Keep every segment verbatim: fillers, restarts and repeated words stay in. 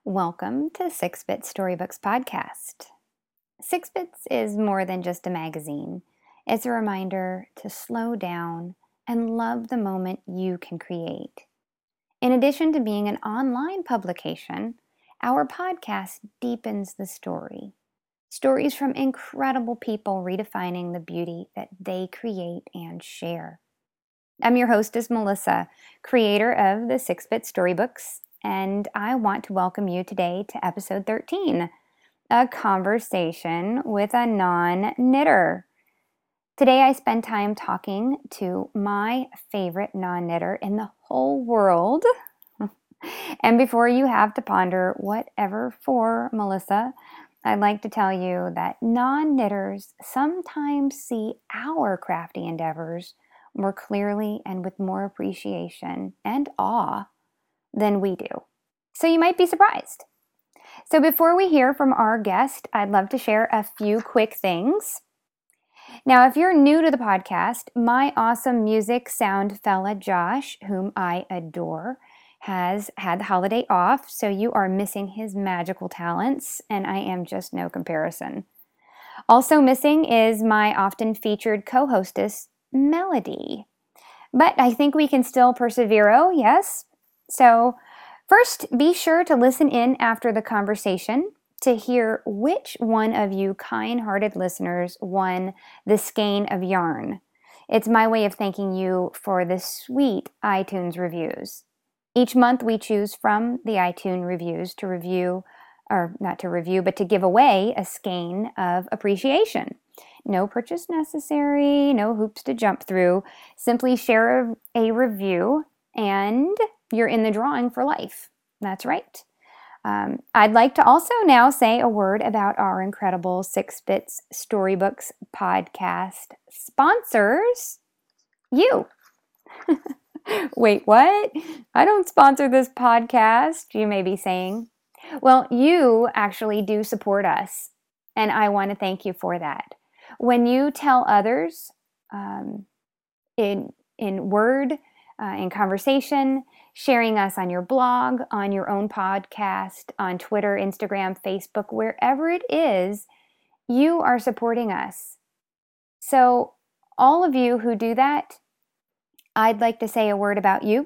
Welcome to Six Bit Storybooks Podcast. Six Bits is more than just a magazine. It's a reminder to slow down and love the moment you can create. In addition to being an online publication, our podcast deepens the story. Stories from incredible people redefining the beauty that they create and share. I'm your hostess, Melissa, creator of the Six Bit Storybooks, and I want to welcome you today to episode thirteen, a conversation with a non-knitter. Today I spend time talking to my favorite non-knitter in the whole world. And before you have to ponder whatever for, Melissa, I'd like to tell you that non-knitters sometimes see our crafty endeavors more clearly and with more appreciation and awe than we do. So you might be surprised. So before we hear from our guest, I'd love to share a few quick things. Now, if you're new to the podcast, my awesome music sound fella Josh, whom I adore, has had the holiday off, so you are missing his magical talents, and I am just no comparison. Also missing is my often featured co-hostess, Melody. But I think we can still persevere, oh, yes? So first, be sure to listen in after the conversation to hear which one of you kind-hearted listeners won the skein of yarn. It's my way of thanking you for the sweet iTunes reviews. Each month we choose from the iTunes reviews to review, or not to review, but to give away a skein of appreciation. No purchase necessary, no hoops to jump through. Simply share a, a review and you're in the drawing for life. That's right. Um, I'd like to also now say a word about our incredible Six Bits Storybooks podcast sponsors. You. Wait, what? I don't sponsor this podcast, you may be saying. Well, you actually do support us, and I want to thank you for that. When you tell others um, in, in word, uh, in conversation, sharing us on your blog, on your own podcast, on Twitter, Instagram, Facebook, wherever it is, you are supporting us. So all of you who do that, I'd like to say a word about you.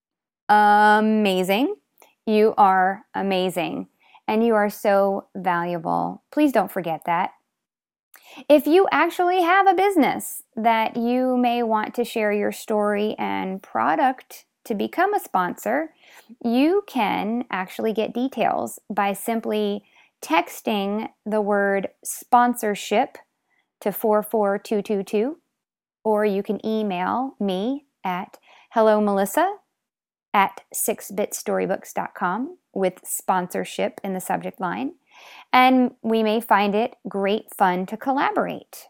Amazing. You are amazing, and you are so valuable. Please don't forget that. If you actually have a business that you may want to share your story and product to become a sponsor, you can actually get details by simply texting the word sponsorship to four four two two two, or you can email me at hello melissa at six bit storybooks dot com with sponsorship in the subject line, and we may find it great fun to collaborate.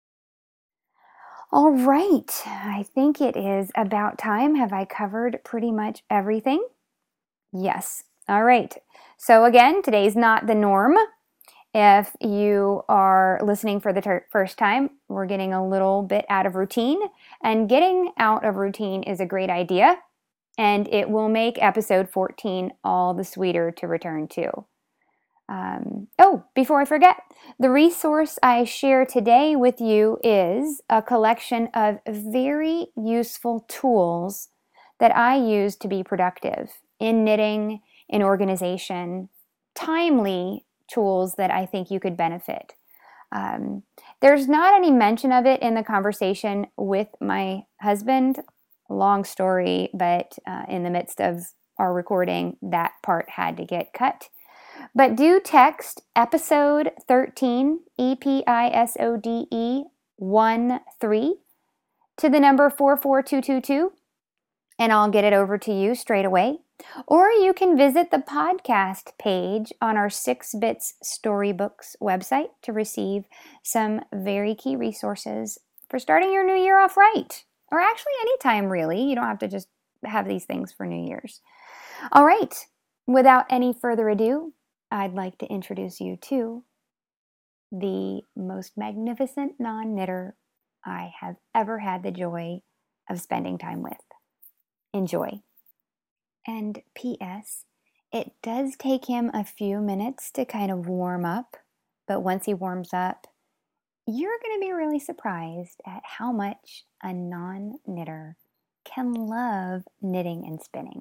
All right, I think it is about time. Have I covered pretty much everything? Yes. All right. So again, today's not the norm. If you are listening for the ter- first time, we're getting a little bit out of routine, and getting out of routine is a great idea, and it will make episode fourteen all the sweeter to return to. Um, oh, before I forget, the resource I share today with you is a collection of very useful tools that I use to be productive in knitting, in organization, timely tools that I think you could benefit. Um, there's not any mention of it in the conversation with my husband. Long story, but uh, in the midst of our recording, that part had to get cut. But do text episode thirteen, E P I S O D E one three, to the number four four two two two, and I'll get it over to you straight away. Or you can visit the podcast page on our Six Bits Storybooks website to receive some very key resources for starting your new year off right. Or actually anytime, really. You don't have to just have these things for New Year's. All right. Without any further ado, I'd like to introduce you to the most magnificent non-knitter I have ever had the joy of spending time with. Enjoy. And P S It does take him a few minutes to kind of warm up, but once he warms up, you're going to be really surprised at how much a non knitter can love knitting and spinning.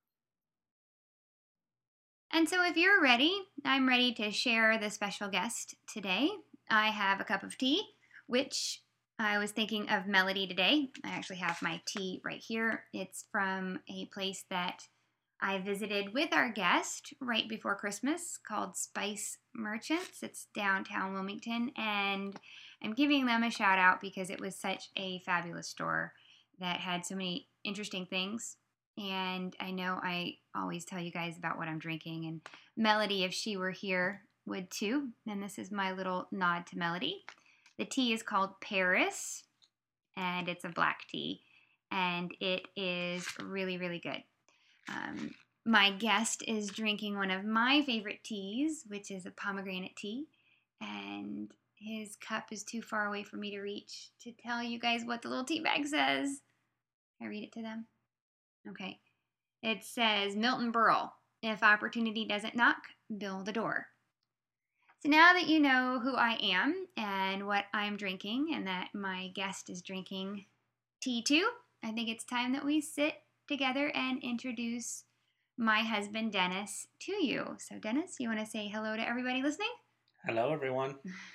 And so, if you're ready, I'm ready to share the special guest today. I have a cup of tea, which I was thinking of Melody today. I actually have my tea right here. It's from a place that I visited with our guest right before Christmas called Spice Merchants. It's downtown Wilmington, and I'm giving them a shout out because it was such a fabulous store that had so many interesting things. And I know I always tell you guys about what I'm drinking, and Melody, if she were here, would too. And this is my little nod to Melody. The tea is called Paris, and it's a black tea, and it is really, really good. Um, my guest is drinking one of my favorite teas, which is a pomegranate tea, and his cup is too far away for me to reach to tell you guys what the little tea bag says. Can I read it to them? Okay. It says, Milton Berle, if opportunity doesn't knock, build the door. So now that you know who I am and what I'm drinking and that my guest is drinking tea too, I think it's time that we sit together and introduce my husband, Dennis, to you. So Dennis, you want to say hello to everybody listening? Hello, everyone.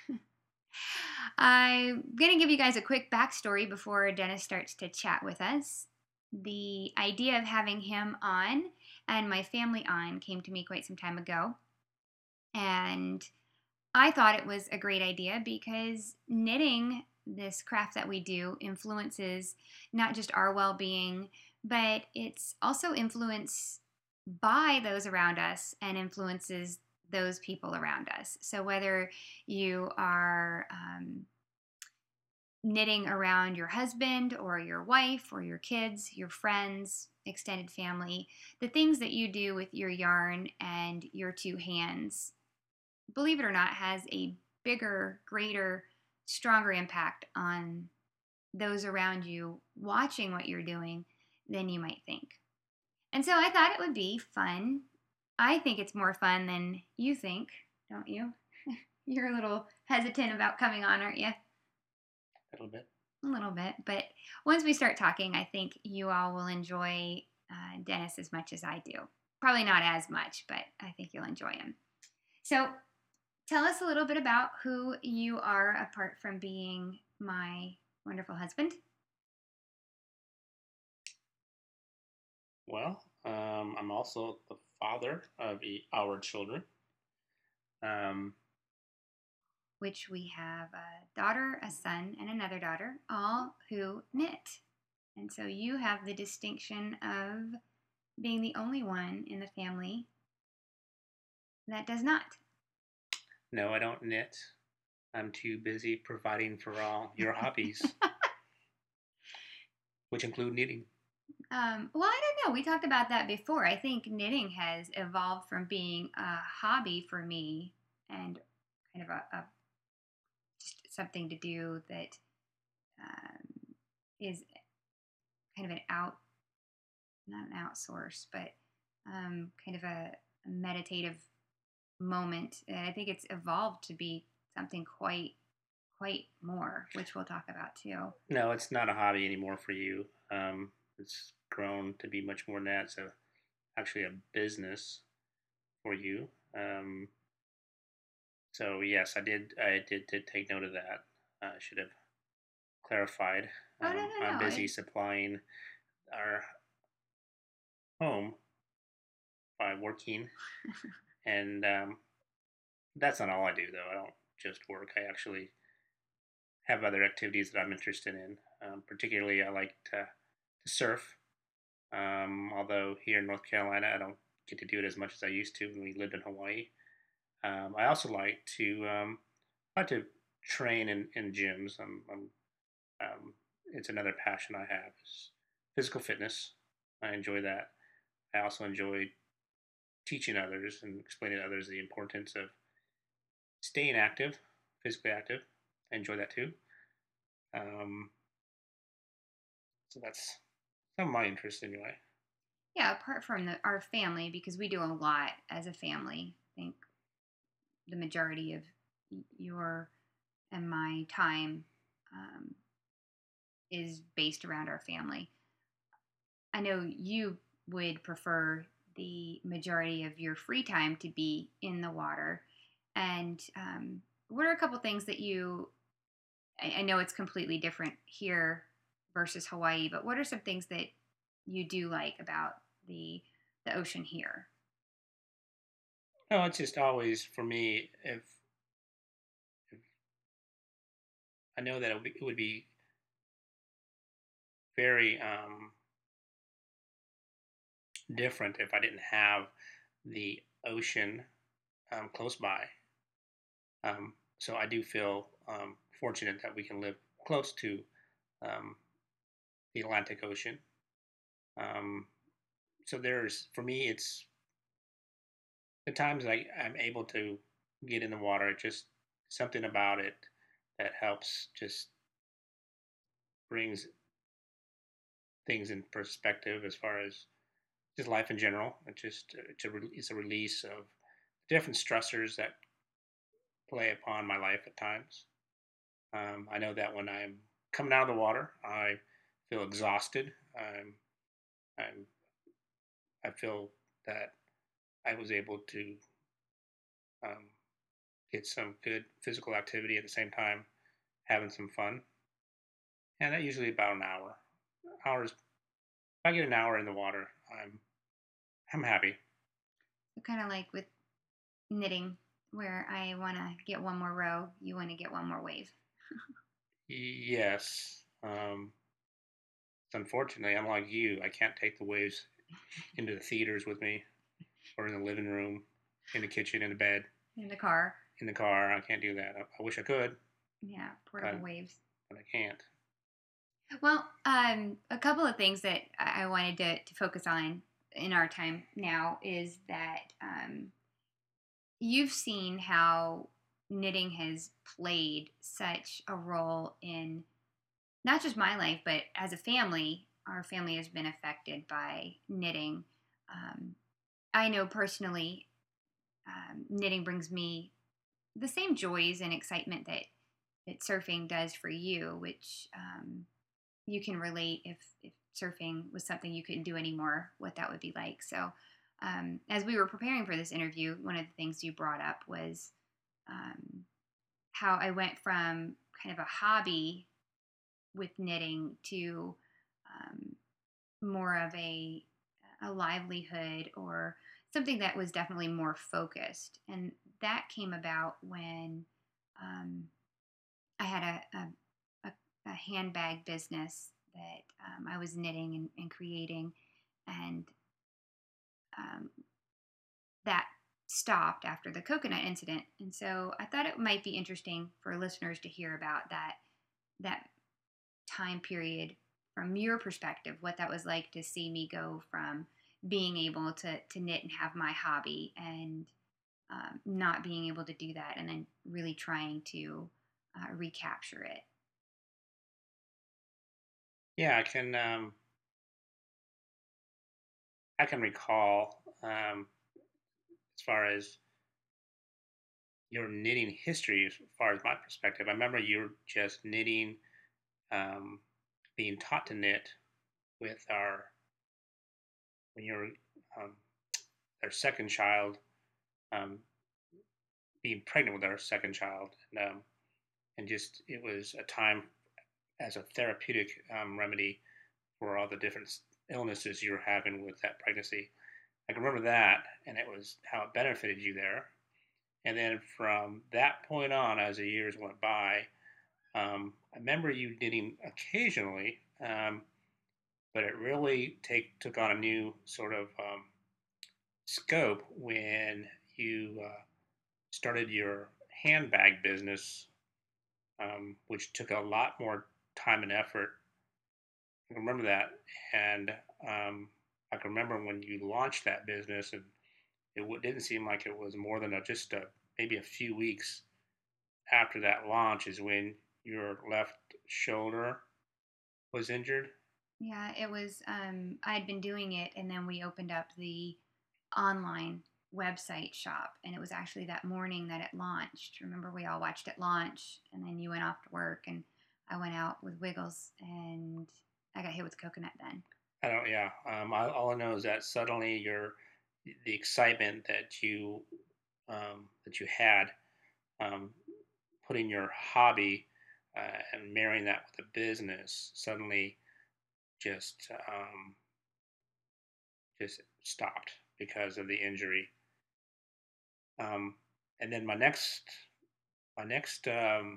I'm going to give you guys a quick backstory before Dennis starts to chat with us. The idea of having him on and my family on came to me quite some time ago. And I thought it was a great idea because knitting, this craft that we do, influences not just our well being, but it's also influenced by those around us and influences those people around us. So whether you are um, knitting around your husband or your wife or your kids, your friends, extended family, the things that you do with your yarn and your two hands, believe it or not, has a bigger, greater, stronger impact on those around you watching what you're doing than you might think. And so I thought it would be fun. I think it's more fun than you think, don't you? You're a little hesitant about coming on, aren't you? A little bit. A little bit. But once we start talking, I think you all will enjoy uh, Dennis as much as I do. Probably not as much, but I think you'll enjoy him. So tell us a little bit about who you are apart from being my wonderful husband. Well, um, I'm also the father of our children. Um, Which we have a daughter, a son, and another daughter, all who knit. And so you have the distinction of being the only one in the family that does not. no, I don't knit. I'm too busy providing for all your hobbies, which include knitting. Um, well, I don't know. We talked about that before. I think knitting has evolved from being a hobby for me and kind of a, a just something to do that um, is kind of an out, not an outsource, but um, kind of a, a meditative moment. And I think it's evolved to be something quite, quite more, which we'll talk about too. No, it's not a hobby anymore for you. Um, it's grown to be much more than that. It's a, actually a business for you. Um, so yes, I did. I did, did take note of that. I uh, should have clarified. Oh no, Um, no, I'm no! busy I, supplying our home by working, and um, that's not all I do, though. I don't just work. I actually have other activities that I'm interested in. Um, particularly, I like to, to surf. Um, although here in North Carolina, I don't get to do it as much as I used to when we lived in Hawaii. Um, I also like to um, I like to train in, in gyms. I'm, I'm, um, it's another passion I have is physical fitness. I enjoy that. I also enjoy teaching others and explaining to others the importance of staying active, physically active. I enjoy that too. Um, so that's some of my interests anyway. Yeah, apart from the, our family, because we do a lot as a family. I think the majority of your and my time um, is based around our family. I know you would prefer the majority of your free time to be in the water. And um, what are a couple things that you, I, I know it's completely different here versus Hawaii, but what are some things that you do like about the the ocean here? No, it's just always for me. If, if I know that it would be, it would be very um, different if I didn't have the ocean um, close by. Um, so I do feel um, fortunate that we can live close to um, the Atlantic Ocean. Um, so there's, for me, it's the times I, I'm able to get in the water. It just something about it that helps, just brings things in perspective as far as just life in general. It just it's a, it's a release of different stressors that play upon my life at times. Um, I know that when I'm coming out of the water, I feel exhausted. I'm, I'm, I feel that I was able to um, get some good physical activity at the same time, having some fun. And that usually about an hour. Hours. If I get an hour in the water, I'm I'm happy. So kind of like with knitting, where I want to get one more row, you want to get one more wave. Yes. Um, unfortunately, unlike you, I can't take the waves into the theaters with me, or in the living room, in the kitchen, in the bed, In the car. in the car. I can't do that. I, I wish I could, Yeah, portable but, waves. but I can't. Well, um, a couple of things that I I wanted to, to focus on in our time now is that um, you've seen how knitting has played such a role in not just my life, but as a family, our family has been affected by knitting. Um, I know personally, um, knitting brings me the same joys and excitement that that surfing does for you, which um, you can relate if, if surfing was something you couldn't do anymore, what that would be like. So, um, as we were preparing for this interview, one of the things you brought up was um, how I went from kind of a hobby with knitting to um, more of a a livelihood or something that was definitely more focused, and that came about when um, I had a, a, a, a handbag business that um, I was knitting and, and creating, and um, that stopped after the coconut incident. And so I thought it might be interesting for listeners to hear about that that time period from your perspective, what that was like to see me go from being able to to knit and have my hobby and um, not being able to do that, and then really trying to uh, recapture it. Yeah, I can. Um, I can recall um, as far as your knitting history, as far as my perspective. I remember you were just knitting, um, being taught to knit with our when you were um, our second child, um, being pregnant with our second child, and um, and just it was a time as a therapeutic um, remedy for all the different illnesses you were having with that pregnancy. I can remember that, and it was how it benefited you there. And then from that point on, as the years went by, um, I remember you knitting occasionally, um, but it really take took on a new sort of um, scope when you uh, started your handbag business, um, which took a lot more time and effort. I can remember that, and um, I can remember when you launched that business, and it w- didn't seem like it was more than a, just a, maybe a few weeks after that launch is when your left shoulder was injured. Yeah, it was. Um, I had been doing it, and then we opened up the online website shop, and it was actually that morning that it launched. Remember, we all watched it launch, and then you went off to work, and I went out with Wiggles, and I got hit with coconut then. I don't. Yeah. Um, I, all I know is that suddenly your the excitement that you um, that you had um, putting your hobby uh, and marrying that with a business suddenly just um, just stopped because of the injury. Um, and then my next my next um,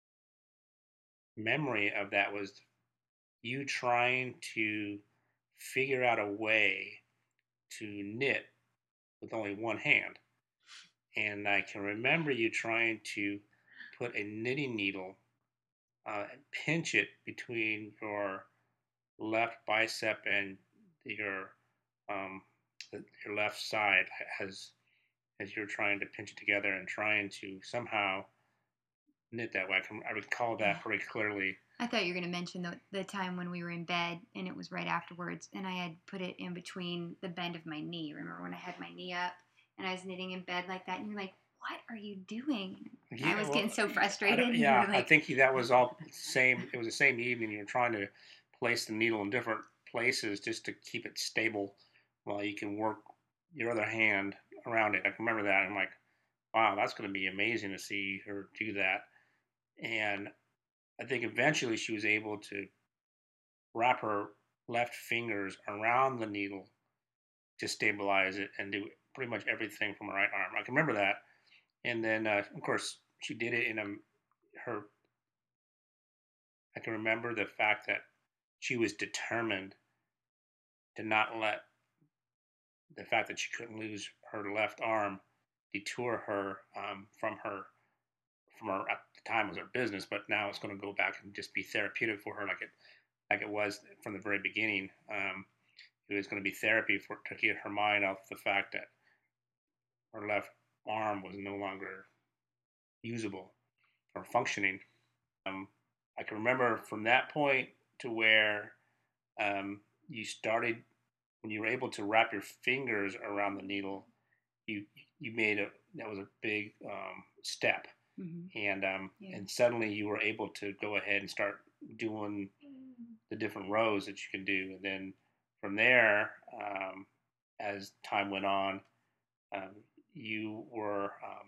memory of that was you trying to figure out a way to knit with only one hand. And I can remember you trying to put a knitting needle uh, and pinch it between your left bicep and your um, your left side as as you're trying to pinch it together and trying to somehow knit that way. I, can, I recall that pretty clearly. I thought you were going to mention the, the time when we were in bed and it was right afterwards, and I had put it in between the bend of my knee. Remember when I had my knee up and I was knitting in bed like that? And you're like, what are you doing? I Yeah, was well, getting so I frustrated. don't, And you yeah, were I like, think that was all same. It was the same evening. You were trying to place the needle in different places just to keep it stable, while you can work your other hand around it. I can remember that. I'm like, wow, that's going to be amazing to see her do that. And I think eventually she was able to wrap her left fingers around the needle to stabilize it and do pretty much everything from her right arm. I can remember that. And then, uh, of course, she did it in a her. I can remember the fact that she was determined to not let the fact that she couldn't lose her left arm detour her um, from her from her at the time was her business, but now it's going to go back and just be therapeutic for her, like it like it was from the very beginning. Um, it was going to be therapy for to get her mind off the fact that her left arm was no longer usable or functioning. Um, I can remember from that point to where um, you started when you were able to wrap your fingers around the needle. You you made a that was a big um, step, mm-hmm. and um, yeah. and suddenly you were able to go ahead and start doing the different rows that you can do, and then from there, um, as time went on, um, you were um,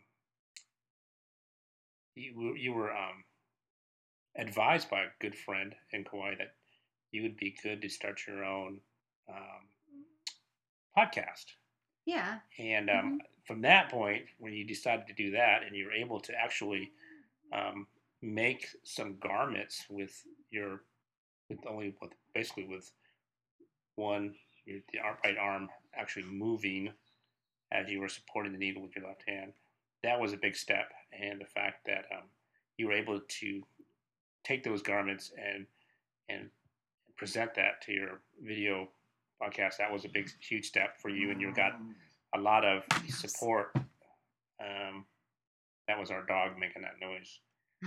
you you were um, advised by a good friend in Kauai that you would be good to start your own um, podcast. Yeah. And um, mm-hmm. from that point, when you decided to do that, and you were able to actually um, make some garments with your with only with basically with one your, the right arm actually moving as you were supporting the needle with your left hand, that was a big step. And the fact that um, you were able to take those garments and and present that to your video podcast, that was a big, huge step for you, and you got a lot of support. Um, that was our dog making that noise.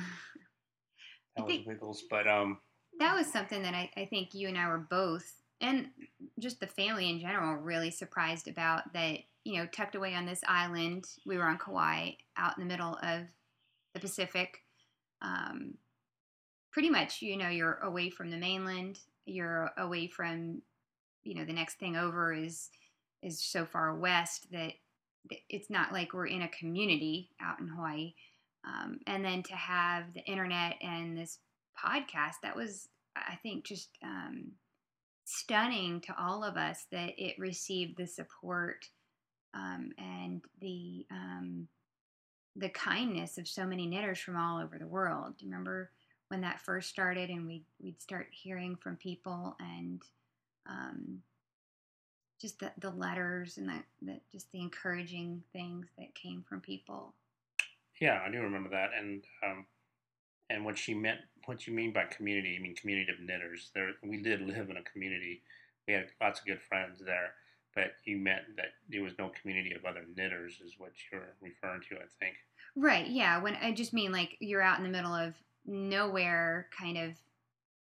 That was Wiggles, but um, that was something that I, I think you and I were both, and just the family in general, really surprised about. That, you know, tucked away on this island, we were on Kauai, out in the middle of the Pacific. Um, pretty much, you know, you're away from the mainland. You're away from, you know, the next thing over is is so far west that it's not like we're in a community out in Hawaii. Um, and then to have the internet and this podcast, that was, I think, just um, stunning to all of us that it received the support um, and the um, the kindness of so many knitters from all over the world. Do you remember when that first started, and we we'd start hearing from people, and um, just the, the letters and the, the just the encouraging things that came from people. Yeah, I do remember that, and um, and what she meant, what you mean by community, I mean community of knitters. There, we did live in a community. We had lots of good friends there, but you meant that there was no community of other knitters, is what you're referring to, I think. Right. Yeah. When I just mean like you're out in the middle of nowhere, kind of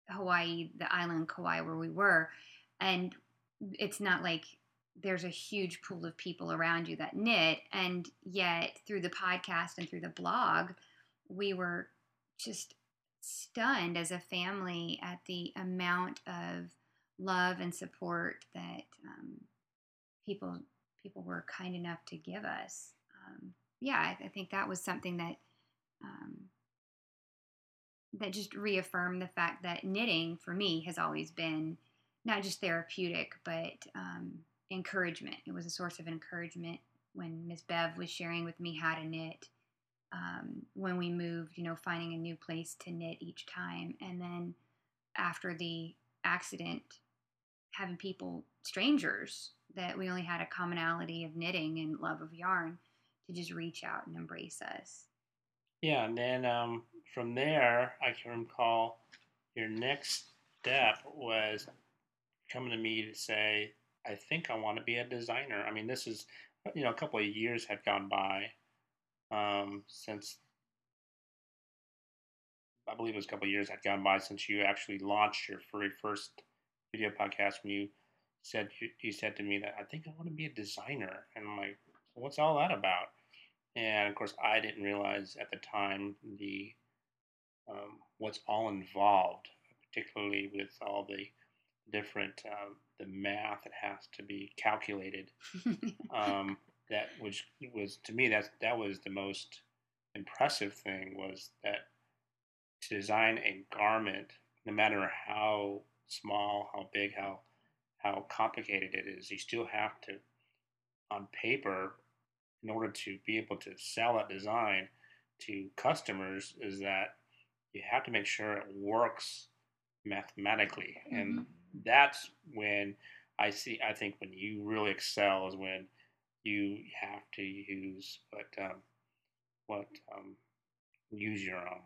Hawaii, the island Kauai where we were, and it's not like there's a huge pool of people around you that knit, and yet through the podcast and through the blog, we were just stunned as a family at the amount of love and support that um, people people were kind enough to give us. Um, yeah, I, I think that was something that um, that just reaffirmed the fact that knitting for me has always been not just therapeutic, but um, encouragement. It was a source of encouragement when Miss Bev was sharing with me how to knit. Um, when we moved, you know, finding a new place to knit each time, and then after the accident, having people, strangers, that we only had a commonality of knitting and love of yarn to just reach out and embrace us. Yeah, and then um, from there, I can recall your next step was coming to me to say, I think I want to be a designer. I mean, this is, you know, a couple of years had gone by um, since, I believe it was a couple of years had gone by since you actually launched your very first video podcast when you said, you, you said to me that I think I want to be a designer. And I'm like, what's all that about? And of course, I didn't realize at the time the um, what's all involved, particularly with all the different um, the math that has to be calculated. Um, that which was to me that that was the most impressive thing was that to design a garment, no matter how small, how big, how how complicated it is, you still have to on paper in order to be able to sell that design to customers is that you have to make sure it works mathematically. Mm-hmm. And that's when I see, I think when you really excel is when you have to use what, um, what, um, use your, um,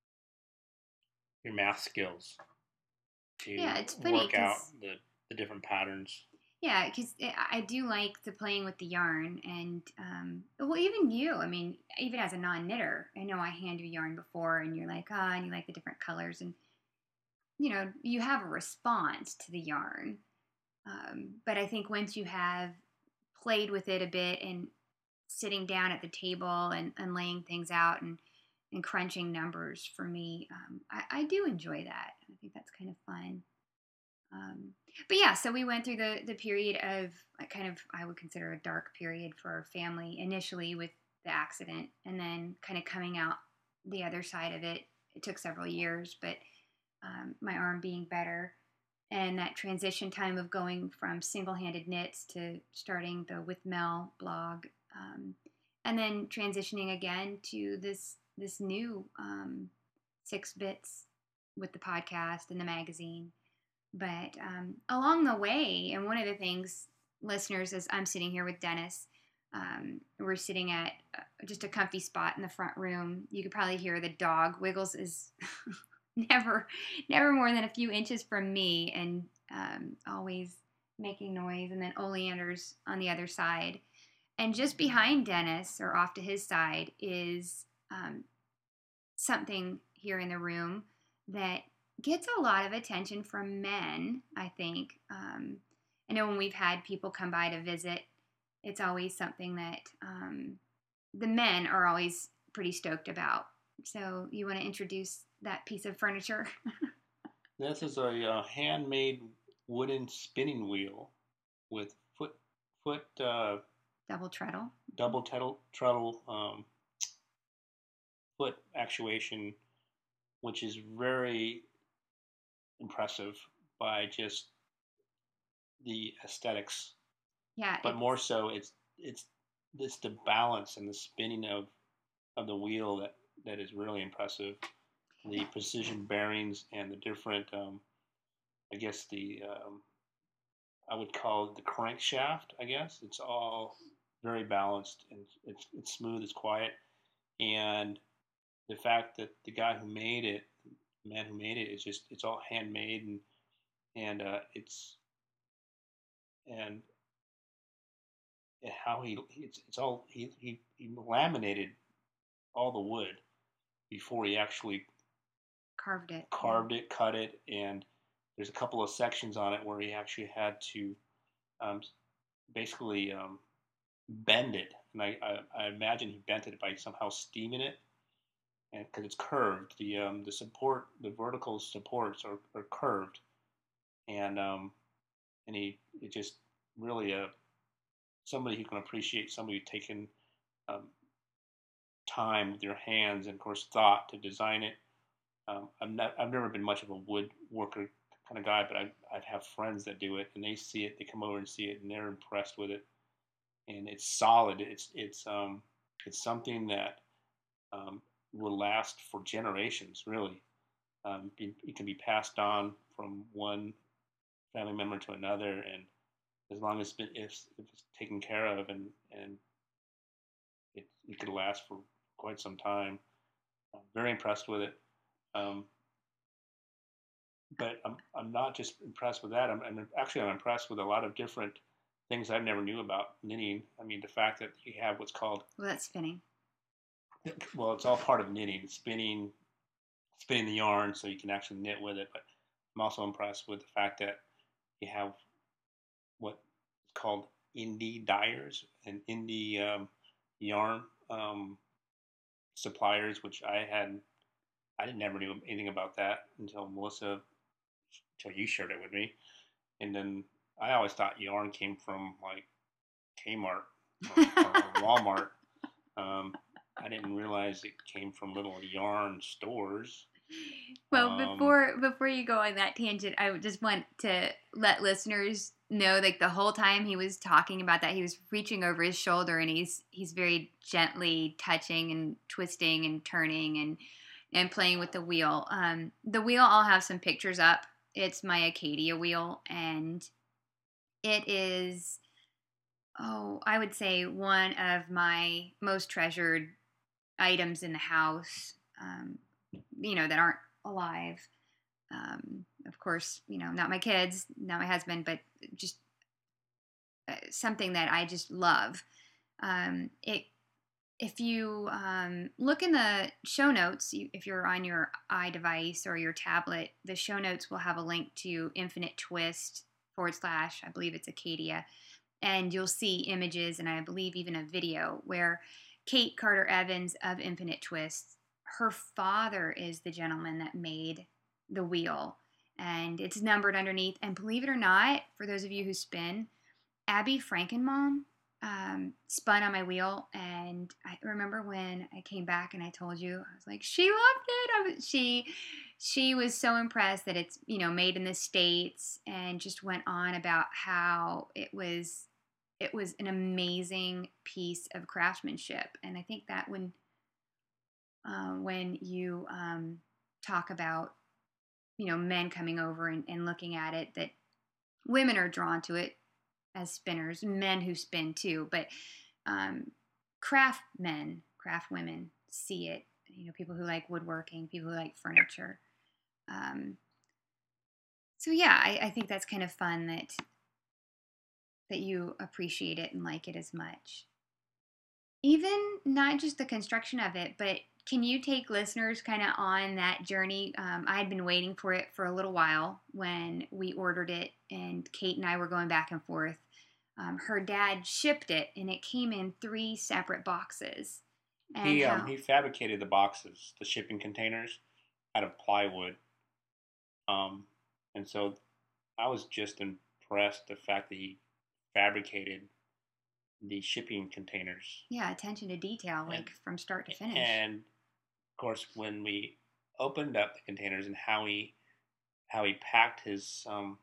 your math skills to yeah, it's funny work out the, the different patterns. Yeah, because I do like the playing with the yarn, and um, well, even you. I mean, even as a non-knitter, I know I hand you yarn before, and you're like, ah, oh, and you like the different colors, and you know, you have a response to the yarn. Um, but I think once you have played with it a bit and sitting down at the table and, and laying things out and and crunching numbers for me, um, I, I do enjoy that. I think that's kind of fun. Um, but yeah, so we went through the the period of kind of I would consider a dark period for our family initially with the accident, and then kind of coming out the other side of it. It took several years, but um, my arm being better, and that transition time of going from single-handed knits to starting the With Mel blog, um, and then transitioning again to this this new um, six bits with the podcast and the magazine. But um, along the way, and one of the things, listeners, as I'm sitting here with Dennis, um, we're sitting at uh, just a comfy spot in the front room. You could probably hear the dog. Wiggles is never, never more than a few inches from me, and um, always making noise. And then Oleander's on the other side, and just behind Dennis, or off to his side, is um, something here in the room that gets a lot of attention from men, I think. Um, I know when we've had people come by to visit, it's always something that um, the men are always pretty stoked about. So, you want to introduce that piece of furniture? This is a uh, handmade wooden spinning wheel with foot foot uh, double treadle, double treadle treadle um, foot actuation, which is very impressive by just the aesthetics. Yeah, but more so, it's it's it's the balance and the spinning of of the wheel that that is really impressive. The precision bearings and the different, um, I guess the um, I would call it the crankshaft. I guess it's all very balanced and it's it's smooth, it's quiet, and the fact that the guy who made it, the man who made it, is just it's all handmade and and uh, it's and, and how he it's it's all he, he he laminated all the wood before he actually carved it. carved yeah. it, cut it, and there's a couple of sections on it where he actually had to um, basically um, bend it, and I, I, I imagine he bent it by somehow steaming it, and because it's curved, the um, the support, the vertical supports are, are curved, and um, and he it just really a uh, somebody who can appreciate somebody taking um, time with your hands and of course thought to design it. Um, I'm not, I've never been much of a woodworker kind of guy, but I I have friends that do it, and they see it, they come over and see it, and they're impressed with it, and it's solid. It's it's um it's something that um, will last for generations, really. Um, it, it can be passed on from one family member to another, and as long as it's, if, if it's taken care of, and and it, it could last for quite some time. I'm very impressed with it. Um, but I'm I'm not just impressed with that. I'm, I'm actually I'm impressed with a lot of different things I never knew about knitting. I mean, the fact that you have what's called well, that's spinning. Well, it's all part of knitting, spinning, spinning the yarn so you can actually knit with it. But I'm also impressed with the fact that you have what's called indie dyers and indie um, yarn um, suppliers, which I had I didn't never knew anything about that until Melissa, until you shared it with me. And then I always thought yarn came from like Kmart or, or Walmart. Um, I didn't realize it came from little yarn stores. Well, um, before before you go on that tangent, I just want to let listeners know, like the whole time he was talking about that, he was reaching over his shoulder, and he's he's very gently touching and twisting and turning and and playing with the wheel. Um, the wheel, I'll have some pictures up. It's my Acadia wheel, and it is, oh, I would say one of my most treasured items in the house, um, you know, that aren't alive. Um, of course, you know, not my kids, not my husband, but just uh, something that I just love. Um, it, if you um, look in the show notes, you, if you're on your iDevice or your tablet, the show notes will have a link to Infinite Twist forward slash, I believe it's Acadia, and you'll see images and I believe even a video where Kate Carter Evans of Infinite Twist, her father is the gentleman that made the wheel, and it's numbered underneath. And believe it or not, for those of you who spin, Abby Frankenmom um, spun on my wheel, and I remember when I came back and I told you, I was like, she loved it. I was, she she was so impressed that it's, you know, made in the States, and just went on about how it was it was an amazing piece of craftsmanship. And I think that when uh, when you um, talk about, you know, men coming over and, and looking at it, that women are drawn to it as spinners, men who spin too, but um, craft men, craft women see it. You know, people who like woodworking, people who like furniture. Um, so yeah, I, I think that's kind of fun that that you appreciate it and like it as much. Even not just the construction of it, but can you take listeners kind of on that journey? Um, I had been waiting for it for a little while when we ordered it, and Kate and I were going back and forth. Um, her dad shipped it, and it came in three separate boxes. And he um, how, he fabricated the boxes, the shipping containers, out of plywood. Um, and so I was just impressed the fact that he fabricated the shipping containers. Yeah, attention to detail, and, like from start to finish. And of course, when we opened up the containers and how he how he packed his um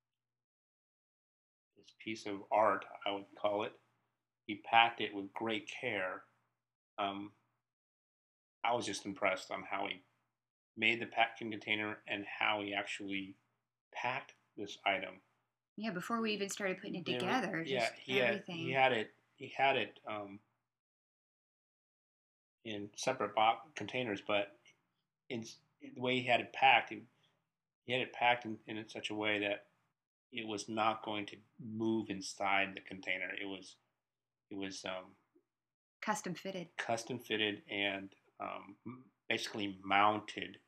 his piece of art, I would call it, he packed it with great care. Um, I was just impressed on how he made the packing container and how he actually packed this item. Yeah, before we even started putting it there, together, yeah, just he everything. Had, he had it. He had it um, in separate box containers, but in, in the way he had it packed, he, he had it packed in, in such a way that it was not going to move inside the container. It was, it was um, custom fitted, custom fitted, and um, basically mounted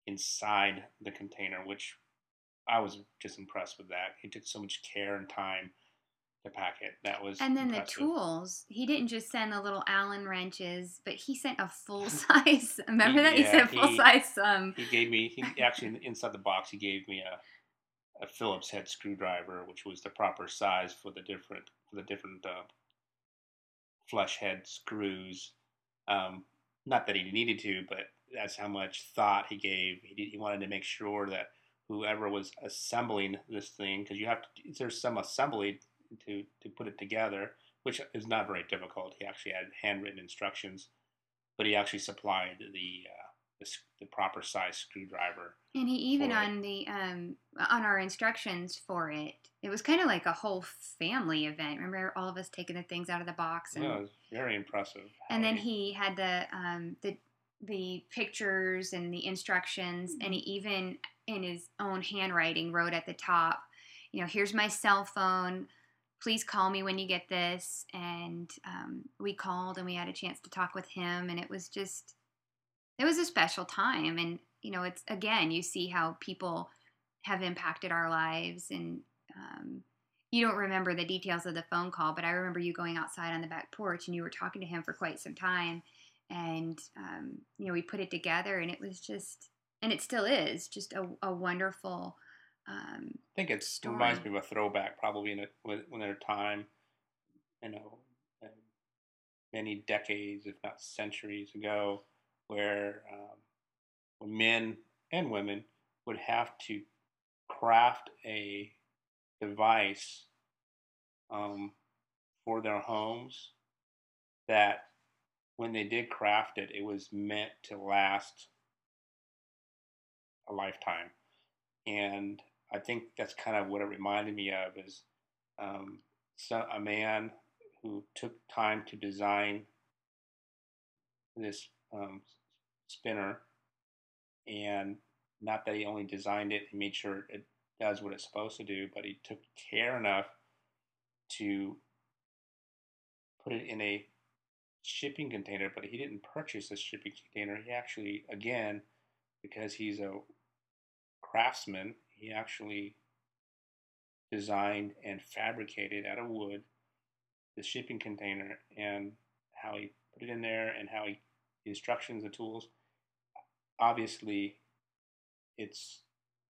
inside the container, which I was just impressed with that. He took so much care and time to pack it. That was And then the impressive. tools, he didn't just send the little Allen wrenches, but he sent a full size. Remember that? He Yeah, sent full he size. Um, he gave me he actually inside the box he gave me a, a Phillips head screwdriver, which was the proper size for the different for the different uh, flush head screws. Um, Not that he needed to, but that's how much thought he gave. He did, he wanted to make sure that whoever was assembling this thing, because you have to, there's some assembly to to put it together, which is not very difficult. He actually had handwritten instructions, but he actually supplied the uh, the, the proper size screwdriver and he even for it. on the um on our instructions for it, it was kind of like a whole family event. Remember all of us taking the things out of the box, Yeah, and it was very impressive and how then he. he had the um the the pictures and the instructions, and he even in his own handwriting wrote at the top, you know, here's my cell phone, please call me when you get this. And um, we called and we had a chance to talk with him, and it was just it was a special time. And you know, it's again, you see how people have impacted our lives. And um, you don't remember the details of the phone call, but I remember you going outside on the back porch and you were talking to him for quite some time. And um, you know, we put it together, and it was just, and it still is, just a, a wonderful um, I think it reminds story. me of a throwback, probably in a when, when their time, you know, uh, many decades, if not centuries ago, where um, when men and women would have to craft a device um, for their homes that when they did craft it, it was meant to last a lifetime. And I think that's kind of what it reminded me of is um, so a man who took time to design this um, spinner, and not that he only designed it and made sure it does what it's supposed to do, but he took care enough to put it in a shipping container. But he didn't purchase a shipping container. He actually, again, because he's a craftsman, he actually designed and fabricated out of wood the shipping container, and how he put it in there and how he the instructions, the tools. Obviously, it's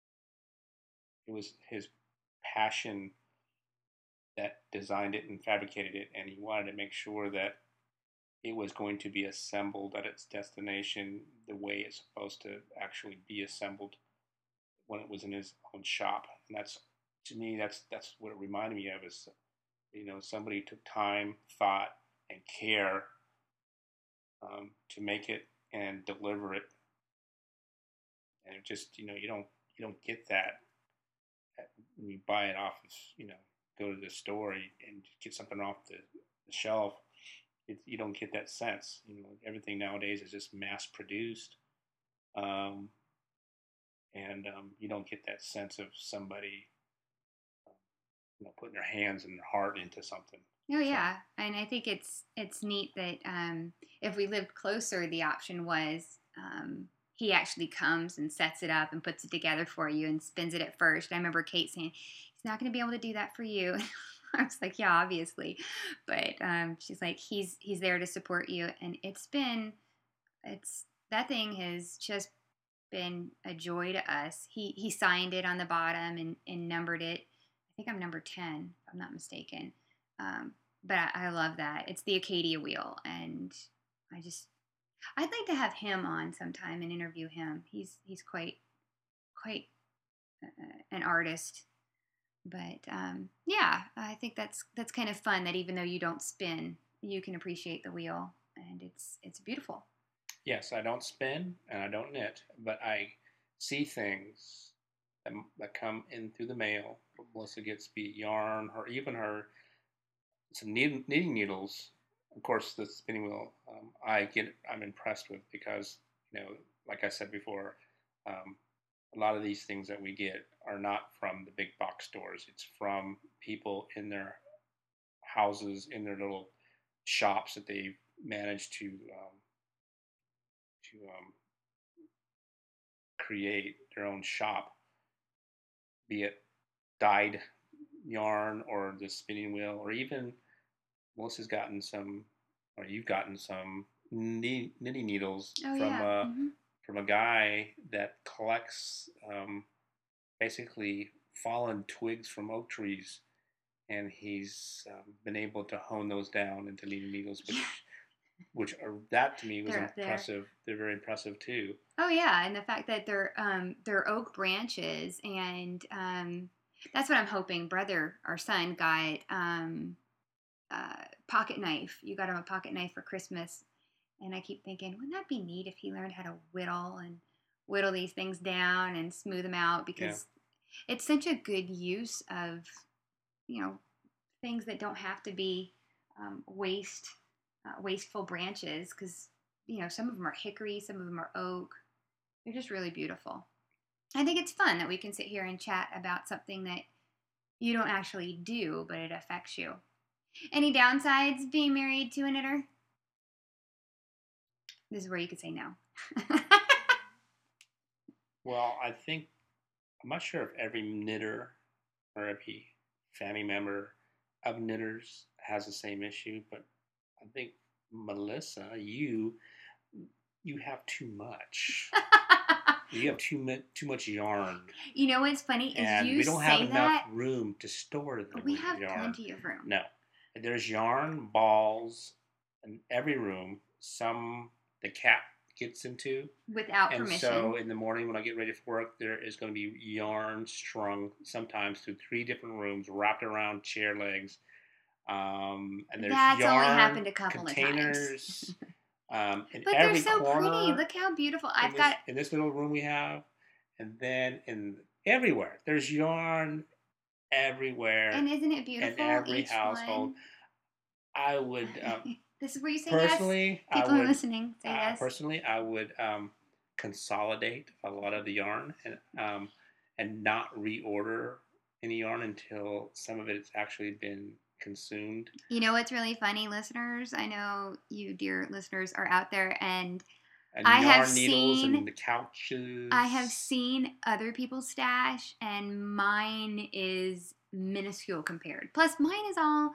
it was his passion that designed it and fabricated it, and he wanted to make sure that it was going to be assembled at its destination the way it's supposed to actually be assembled when it was in his own shop. And that's, to me, that's that's what it reminded me of is, you know, somebody took time, thought, and care um, to make it and deliver it. And it just, you know, you don't you don't get that when you buy it off of, you know, go to the store and get something off the, the shelf. It, you don't get that sense. You know, everything nowadays is just mass produced, um, and um, you don't get that sense of somebody, you know, putting their hands and their heart into something. Oh So yeah, and I think it's it's neat that um, if we lived closer, the option was um, he actually comes and sets it up and puts it together for you and spins it at first. I remember Kate saying he's not going to be able to do that for you. I was like, yeah, obviously, but um, she's like, he's he's there to support you, and it's been it's that thing has just been a joy to us. He he signed it on the bottom and, and numbered it. I think I'm number ten, if I'm not mistaken. Um, but I, I love that. It's the Acadia wheel, and I just I'd like to have him on sometime and interview him. He's he's quite quite uh, an artist. But um, yeah, I think that's that's kind of fun. That even though you don't spin, you can appreciate the wheel, and it's it's beautiful. yes, I don't spin and I don't knit, but I see things that, that come in through the mail. Melissa gets be yarn or even her some knitting needles. Of course, the spinning wheel um, I get I'm impressed with because, you know, like I said before, um, a lot of these things that we get are not from the big box stores. It's from people in their houses, in their little shops that they've managed to um, to um, create their own shop, be it dyed yarn or the spinning wheel, or even Melissa's gotten some, or you've gotten some knitting needles Oh from yeah. a Mm-hmm. from a guy that collects um, basically fallen twigs from oak trees, and he's um, been able to hone those down into knitting needles, which Yeah. which are, that to me was They're up there. impressive. They're very impressive too. Oh yeah, and the fact that they're um, they're oak branches, and um, that's what I'm hoping. Brother, our son, got um, uh, pocket knife. You got him a pocket knife for Christmas, and I keep thinking, wouldn't that be neat if he learned how to whittle and whittle these things down and smooth them out? Because yeah. It's such a good use of, you know, things that don't have to be um, waste uh, wasteful branches. Because you know, some of them are hickory, some of them are oak. They're just really beautiful. I think it's fun that we can sit here and chat about something that you don't actually do, but it affects you. Any downsides being married to a knitter? This is where you could say no. Well, I think, I'm not sure if every knitter or every family member of knitters has the same issue, but I think Melissa, you you have too much. You have too much too much yarn. You know what's funny is and you we don't say have enough that, room to store the we have yarn. plenty of room. No, there's yarn balls in every room. Some the cat gets into without and permission. so in the morning when I get ready for work, there is going to be yarn strung sometimes through three different rooms, wrapped around chair legs. Um, and there's That's yarn only happened a couple containers. of times. Um, in But every they're so corner, pretty. Look how beautiful. I've in this, got in this little room we have, and then in everywhere there's yarn everywhere. And isn't it beautiful? In every Each household. one. I would um, this is where you say personally. Yes. People I would, are listening. Say uh, yes. Personally, I would um, consolidate a lot of the yarn and um, and not reorder any yarn until some of it's actually been consumed. You know what's really funny, listeners? I know you, dear listeners, are out there, and, and I yarn have needles seen and the couches. I have seen other people's stash, and mine is minuscule compared. Plus, mine is all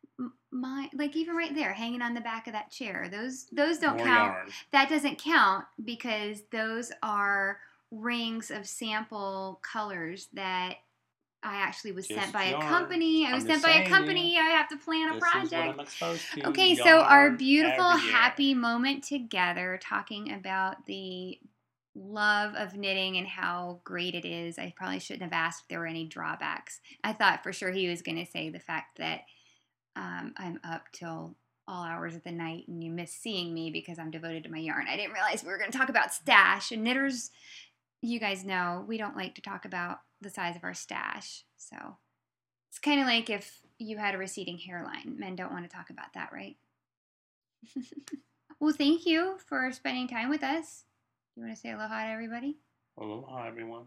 my like even right there, hanging on the back of that chair. Those those don't More count. Yarn. That doesn't count because those are rings of sample colors that I actually was Just sent by yarn. a company. I was I'm sent by a company. You, I have to plan a this project. Is what I'm exposed to. Okay, yarn so our beautiful, every year. happy moment together talking about the love of knitting and how great it is. I probably shouldn't have asked if there were any drawbacks. I thought for sure he was going to say the fact that um, I'm up till all hours of the night and you miss seeing me because I'm devoted to my yarn. I didn't realize we were going to talk about stash. And knitters, you guys know, we don't like to talk about the size of our stash. So it's kind of like if you had a receding hairline. Men don't want to talk about that, right? Well, thank you for spending time with us. You want to say aloha to everybody? Aloha, everyone.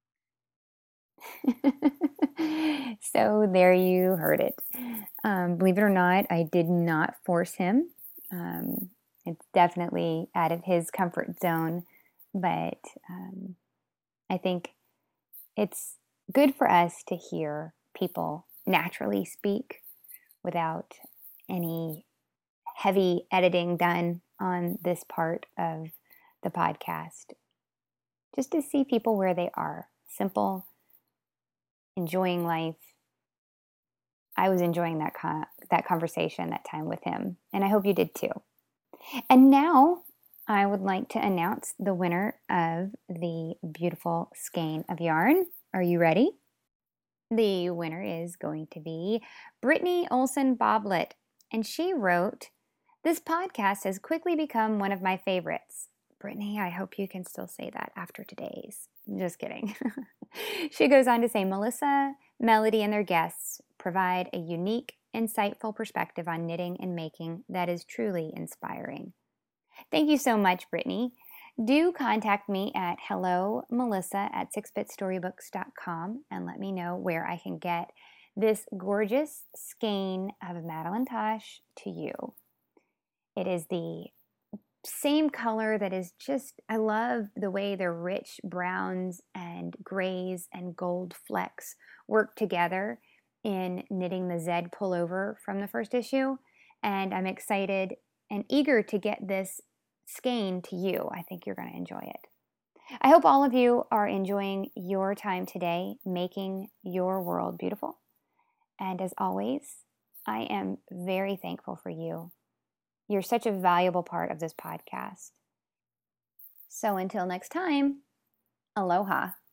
So there you heard it. Um, believe it or not, I did not force him. Um, it's definitely out of his comfort zone, but um, I think it's good for us to hear people naturally speak without any heavy editing done on this part of the podcast. Just to see people where they are, simple, enjoying life. I was enjoying that con- that conversation, that time with him, and I hope you did too. And now I would like to announce the winner of the beautiful skein of yarn. Are you ready? The winner is going to be Brittany Olson Boblet, and she wrote, "This podcast has quickly become one of my favorites." Brittany, I hope you can still say that after today's. Just kidding. She goes on to say, Melissa, Melody, and their guests provide a unique, insightful perspective on knitting and making that is truly inspiring. Thank you so much, Brittany. Do contact me at hello melissa at six bit storybooks dot com and let me know where I can get this gorgeous skein of Madeline Tosh to you. It is the same color that is just, I love the way the rich browns and grays and gold flecks work together in knitting the Zed pullover from the first issue. And I'm excited and eager to get this skein to you. I think you're going to enjoy it. I hope all of you are enjoying your time today, making your world beautiful. And as always, I am very thankful for you. You're such a valuable part of this podcast. So until next time, aloha.